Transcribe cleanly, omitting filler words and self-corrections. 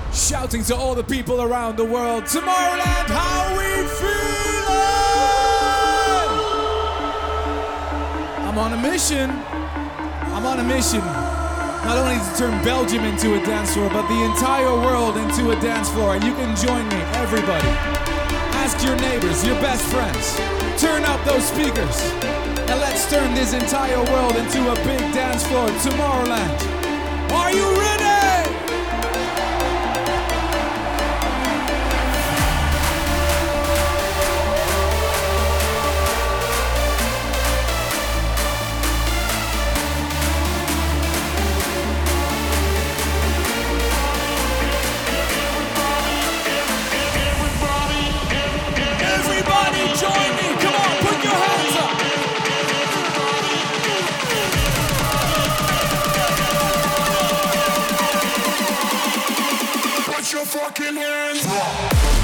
Shouting to all the people around the world, Tomorrowland, how we feeling? I'm on a mission. I'm on a mission. Not only to turn Belgium into a dance floor, but the entire world into a dance floor. And you can join me, everybody. Ask your neighbors, your best friends. Turn up those speakers. And let's turn this entire world into a big dance floor, Tomorrowland. Are you ready? Your fucking hands up.